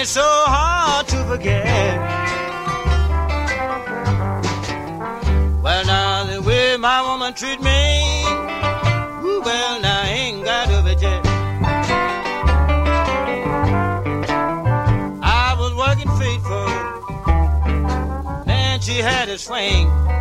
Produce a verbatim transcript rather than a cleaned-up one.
it's so hard to forget. Well, now the way my woman treat me, ooh, well, now I ain't got to be jet. I was working faithful, and she had a swing.